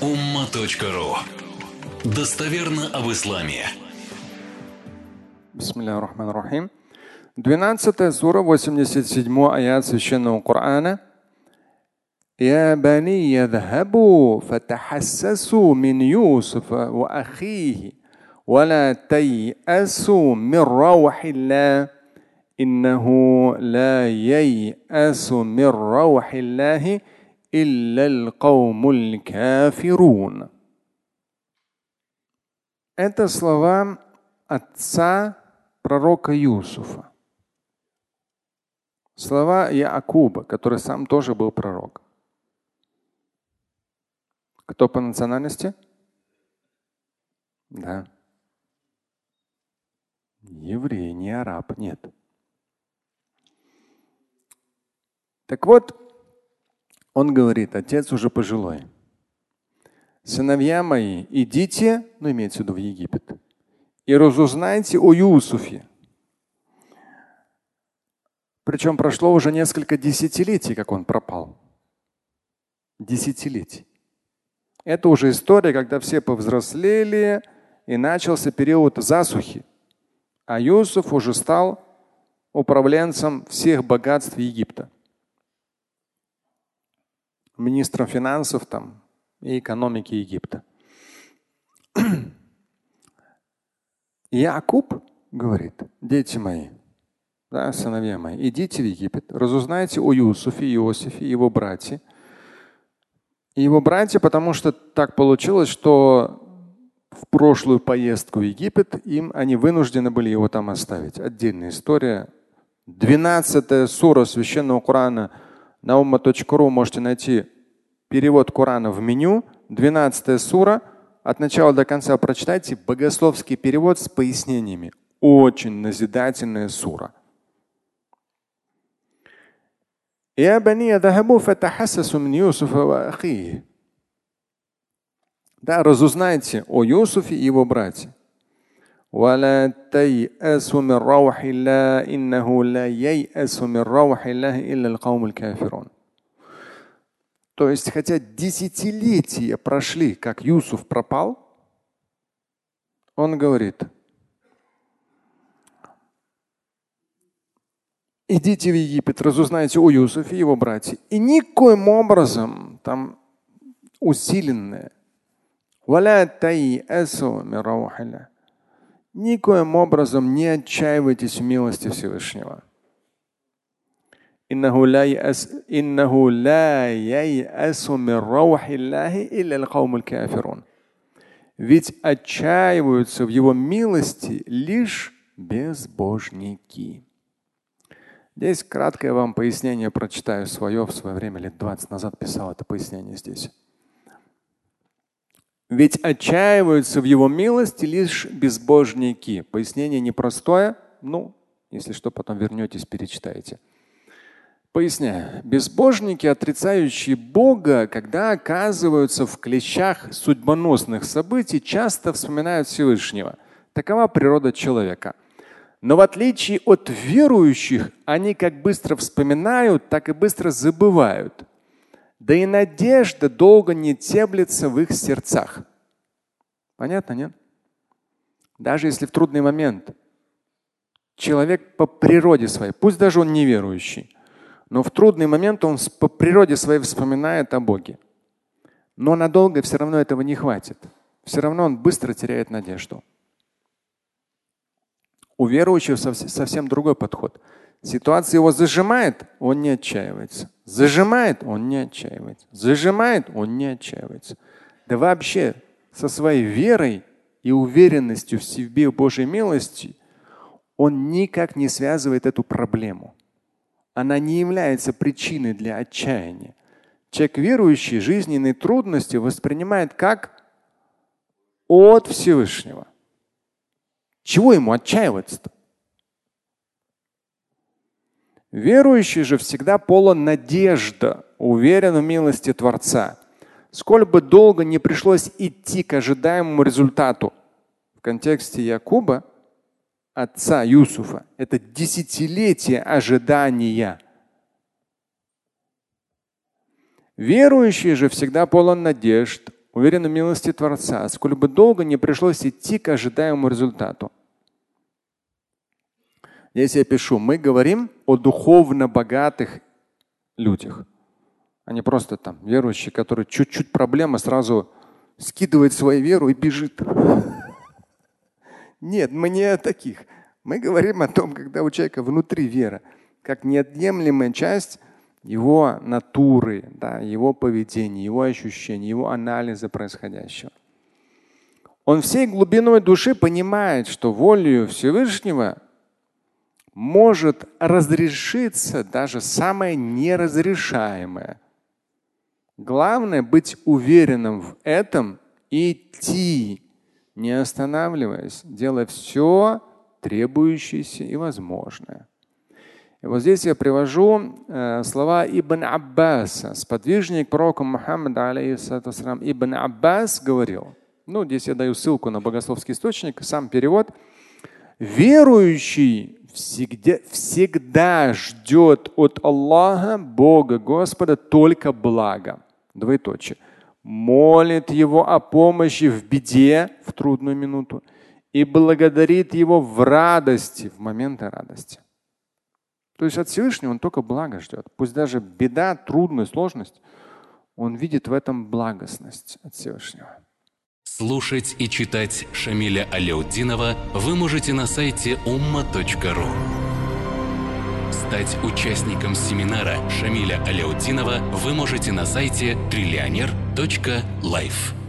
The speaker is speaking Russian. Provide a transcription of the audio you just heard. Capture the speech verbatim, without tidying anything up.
умма точка ру. Достоверно об исламе. Бисмиллахи рахмани рахим. двенадцатая сура, восемьдесят седьмой аят священного Корана. يا بني يذهبوا فتحسسوا من يوسف وأخيه ولا تيأسوا من روح الله إنه لا ييأس من روح الله إلا القوم الكافرون. Это слова отца пророка Юсуфа. Слова Яакуба, который сам тоже был пророк. Кто по национальности? Да. Еврей, не араб, нет. Так вот, он говорит, отец уже пожилой. Сыновья мои, идите, ну имеется в виду в Египет, и разузнайте о Юсуфе. Причем прошло уже несколько десятилетий, как он пропал. Десятилетий. Это уже история, когда все повзрослели, и начался период засухи. А Юсуф уже стал управленцем всех богатств Египта. Министром финансов там и экономики Египта. Яакуб говорит: дети мои, да, сыновья мои, идите в Египет, разузнайте о Юсуфе, Иосифе, его братья. И его братья, потому что так получилось, что в прошлую поездку в Египет им они вынуждены были его там оставить. Отдельная история. двенадцатая сура священного Корана. На умма точка ру можете найти перевод Корана в меню. двенадцатая сура. От начала до конца прочитайте богословский перевод с пояснениями. Очень назидательная сура. يا بني يذهبوا فتحسسوا من يوسف وأخيه. Да, разузнайте о Юсуфе и его брате. ولا تيأسوا من روح الله إنه لا ييأس من روح الله إلا القوم الكافرون. То есть, хотя десятилетия прошли, как Юсуф пропал, он говорит: идите в Египет, разузнайте о Юсуфе и его братьях. И никоим образом там усиленное. Никоим образом не отчаивайтесь в милости Всевышнего. Ведь отчаиваются в его милости лишь безбожники. Здесь краткое вам пояснение прочитаю свое. В свое время, лет двадцать назад, писал это пояснение здесь. Ведь отчаиваются в его милости лишь безбожники. Пояснение непростое. Ну, если что, потом вернетесь, перечитаете. Поясняю. Безбожники, отрицающие Бога, когда оказываются в клещах судьбоносных событий, часто вспоминают Всевышнего. Такова природа человека. Но в отличие от верующих, они как быстро вспоминают, так и быстро забывают. Да и надежда долго не теплится в их сердцах. Понятно, нет? Даже если в трудный момент человек по природе своей, пусть даже он неверующий, но в трудный момент он по природе своей вспоминает о Боге. Но надолго все равно этого не хватит. Все равно он быстро теряет надежду. У верующего совсем другой подход. Ситуация его зажимает, он не отчаивается. Зажимает, он не отчаивается. Зажимает, он не отчаивается. Да вообще со своей верой и уверенностью в себе, в Божьей милости, он никак не связывает эту проблему. Она не является причиной для отчаяния. Человек верующий жизненные трудности воспринимает как от Всевышнего. Чего ему отчаиваться-то? Верующий же всегда полон надежды, уверен в милости Творца. Сколь бы долго не пришлось идти к ожидаемому результату. В контексте Якуба, отца Юсуфа, это десятилетие ожидания. Верующий же всегда полон надежд, уверены в милости Творца, сколь бы долго не пришлось идти к ожидаемому результату. Здесь я пишу, мы говорим о духовно богатых людях, а не просто там верующие, которые чуть-чуть проблема, сразу скидывает свою веру и бежит. Нет, мы не о таких. Мы говорим о том, когда у человека внутри вера, как неотъемлемая часть его натуры, да, его поведения, его ощущений, его анализа происходящего. Он всей глубиной души понимает, что волею Всевышнего может разрешиться даже самое неразрешаемое. Главное быть уверенным в этом и идти, не останавливаясь, делая все требующееся и возможное. И вот здесь я привожу э, слова Ибн Аббаса, сподвижник пророка Мухаммада, алейхиссалям. Ибн Аббас говорил, ну здесь я даю ссылку на богословский источник, сам перевод. Верующий всегда, всегда ждет от Аллаха, Бога, Господа, только блага. Двоеточие. Молит Его о помощи в беде, в трудную минуту, и благодарит Его в радости, в моменты радости. То есть от Всевышнего он только благо ждет. Пусть даже беда, трудность, сложность, он видит в этом благостность от Всевышнего. Слушать и читать Шамиля Аляутдинова вы можете на сайте умма точка ру. Стать участником семинара Шамиля Аляутдинова вы можете на сайте триллионер точка лайф.